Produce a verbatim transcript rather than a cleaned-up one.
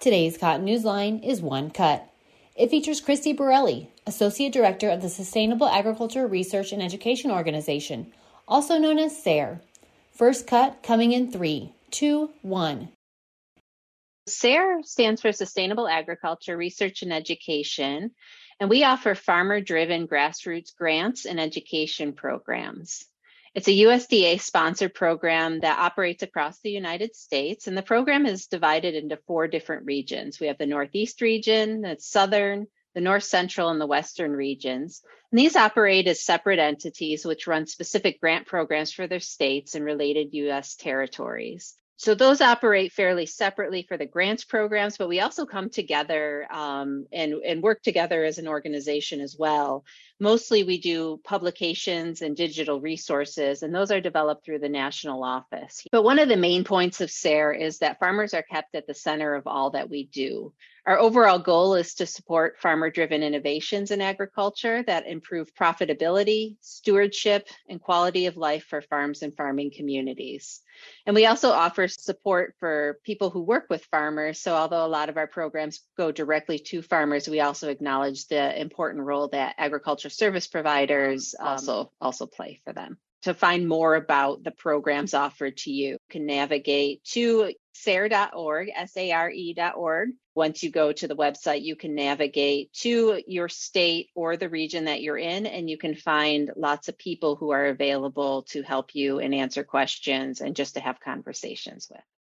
Today's Cotton News Line is One Cut. It features Christy Borelli, Associate Director of the Sustainable Agriculture Research and Education Organization, also known as S A R E. First cut coming in three, two, one. S A R E stands for Sustainable Agriculture Research and Education, and we offer farmer-driven grassroots grants and education programs. It's a U S D A-sponsored program that operates across the United States, and the program is divided into four different regions. We have the Northeast region, the Southern, the North Central, and the Western regions. And these operate as separate entities which run specific grant programs for their states and related U S territories. So those operate fairly separately for the grants programs, but we also come together um, and, and work together as an organization as well. Mostly we do publications and digital resources, and those are developed through the national office. But one of the main points of S A R E is that farmers are kept at the center of all that we do. Our overall goal is to support farmer-driven innovations in agriculture that improve profitability, stewardship, and quality of life for farms and farming communities. And we also offer support for people who work with farmers. So although a lot of our programs go directly to farmers, we also acknowledge the important role that agriculture service providers um, also, also play for them. To find more about the programs offered to you, you can navigate to S A R E dot org, S A R E dot org. Once you go to the website, you can navigate to your state or the region that you're in, and you can find lots of people who are available to help you and answer questions and just to have conversations with.